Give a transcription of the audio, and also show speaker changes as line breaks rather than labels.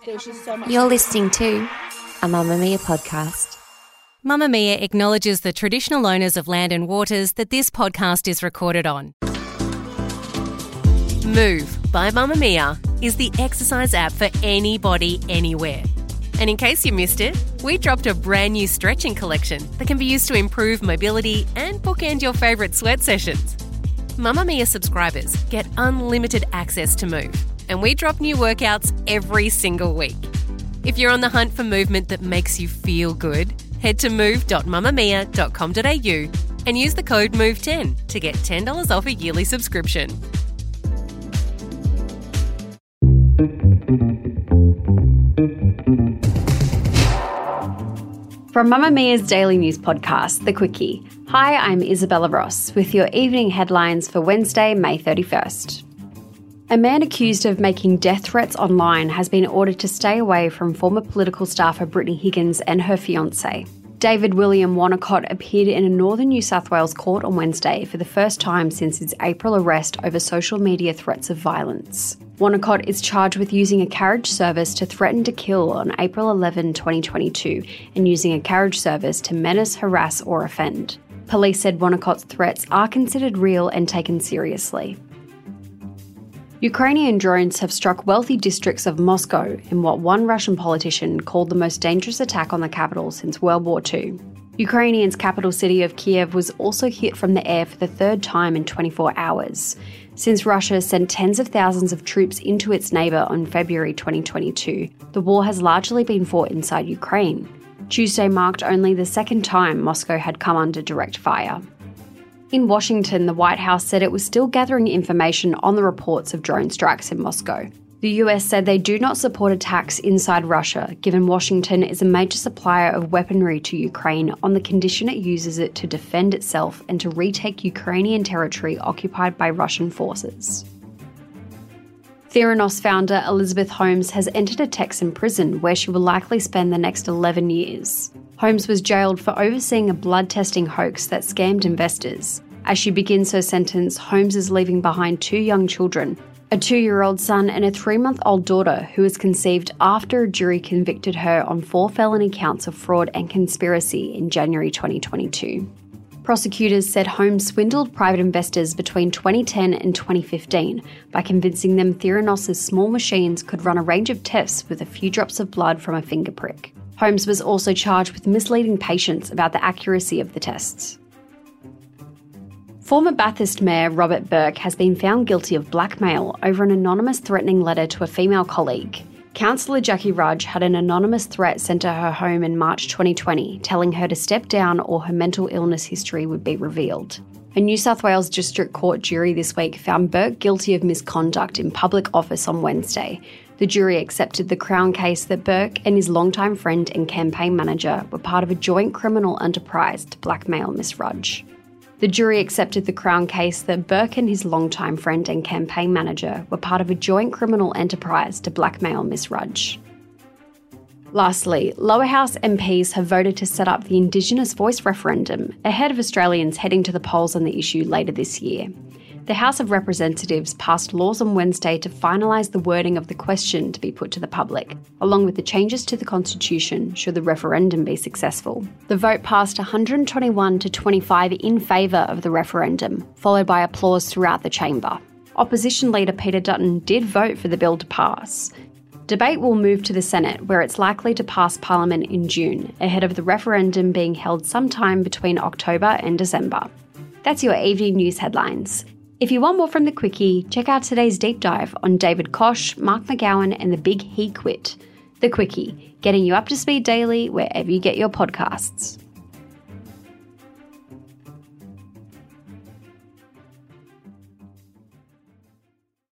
You're listening to a Mamamia podcast.
Mamamia acknowledges the traditional owners of land and waters that this podcast is recorded on. Move by Mamamia is the exercise app for anybody, anywhere. And in case you missed it, we dropped a brand new stretching collection that can be used to improve mobility and bookend your favourite sweat sessions. Mamamia subscribers get unlimited access to Move, and we drop new workouts every single week. If you're on the hunt for movement that makes you feel good, head to move.mamamia.com.au and use the code MOVE10 to get $10 off a yearly subscription.
From Mamamia's daily news podcast, The Quickie. Hi, I'm Isabella Ross with your evening headlines for Wednesday, May 31st. A man accused of making death threats online has been ordered to stay away from former political staffer Brittany Higgins and her fiancé. David William Wonnacott appeared in a northern New South Wales court on Wednesday for the first time since his April arrest over social media threats of violence. Wonnacott is charged with using a carriage service to threaten to kill on April 11, 2022, and using a carriage service to menace, harass or offend. Police said Wonnacott's threats are considered real and taken seriously. Ukrainian drones have struck wealthy districts of Moscow in what one Russian politician called the most dangerous attack on the capital since World War II. Ukrainian's capital city of Kiev was also hit from the air for the third time in 24 hours. Since Russia sent tens of thousands of troops into its neighbour on February 2022, the war has largely been fought inside Ukraine. Tuesday marked only the second time Moscow had come under direct fire. In Washington, the White House said it was still gathering information on the reports of drone strikes in Moscow. The US said they do not support attacks inside Russia, given Washington is a major supplier of weaponry to Ukraine on the condition it uses it to defend itself and to retake Ukrainian territory occupied by Russian forces. Theranos founder Elizabeth Holmes has entered a Texan prison where she will likely spend the next 11 years. Holmes was jailed for overseeing a blood testing hoax that scammed investors. As she begins her sentence, Holmes is leaving behind 2 young children, a 2-year-old son and a 3-month-old daughter who was conceived after a jury convicted her on 4 felony counts of fraud and conspiracy in January 2022. Prosecutors said Holmes swindled private investors between 2010 and 2015 by convincing them Theranos' small machines could run a range of tests with a few drops of blood from a finger prick. Holmes was also charged with misleading patients about the accuracy of the tests. Former Bathurst Mayor Robert Burke has been found guilty of blackmail over an anonymous threatening letter to a female colleague. Councillor Jackie Rudge had an anonymous threat sent to her home in March 2020, telling her to step down or her mental illness history would be revealed. A New South Wales District Court jury this week found Burke guilty of misconduct in public office on Wednesday. The jury accepted the Crown case that Burke and his longtime friend and campaign manager were part of a joint criminal enterprise to blackmail Miss Rudge. The jury accepted the Crown case that Burke and his longtime friend and campaign manager were part of a joint criminal enterprise to blackmail Miss Rudge. Lastly, Lower House MPs have voted to set up the Indigenous Voice referendum ahead of Australians heading to the polls on the issue later this year. The House of Representatives passed laws on Wednesday to finalise the wording of the question to be put to the public, along with the changes to the Constitution should the referendum be successful. The vote passed 121 to 25 in favour of the referendum, followed by applause throughout the chamber. Opposition leader Peter Dutton did vote for the bill to pass. Debate will move to the Senate, where it's likely to pass Parliament in June, ahead of the referendum being held sometime between October and December. That's your evening news headlines. If you want more from The Quickie, check out today's deep dive on David Koch, Mark McGowan and the Big He Quit. The Quickie, getting you up to speed daily wherever you get your podcasts.